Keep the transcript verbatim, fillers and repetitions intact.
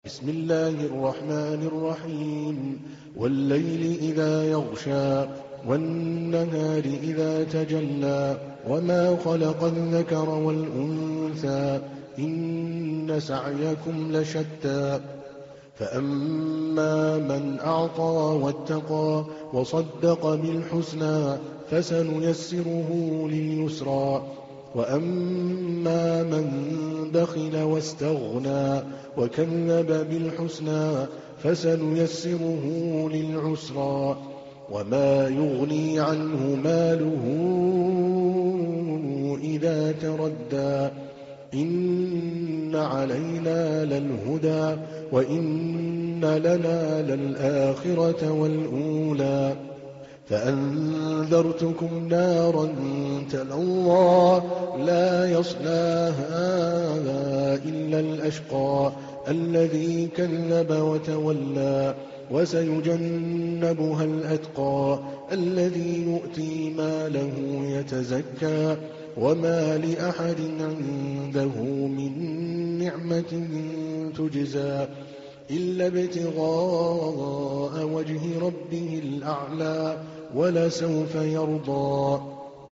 بسم الله الرحمن الرحيم والليل إذا يغشى والنهار إذا تجلى وما خلق الذكر والأنثى إن سعيكم لشتى فأما من أعطى واتقى وصدق بالحسنى فسنيسره لليسرى وأما من بخل واستغنى وكذب بالحسنى فسنيسره للعسرى وما يغني عنه ماله إذا تردى إن علينا للهدى وإن لنا للآخرة والأولى فأنذرتكم نارا تلظى لا يصلاها إلا الأشقى الذي كذب وتولى وسيجنبها الأتقى الذي يؤتي ماله يتزكى وما لأحد عنده من نعمة تجزى إلا ابتغاء وجه ربه الأعلى ولسوف يرضى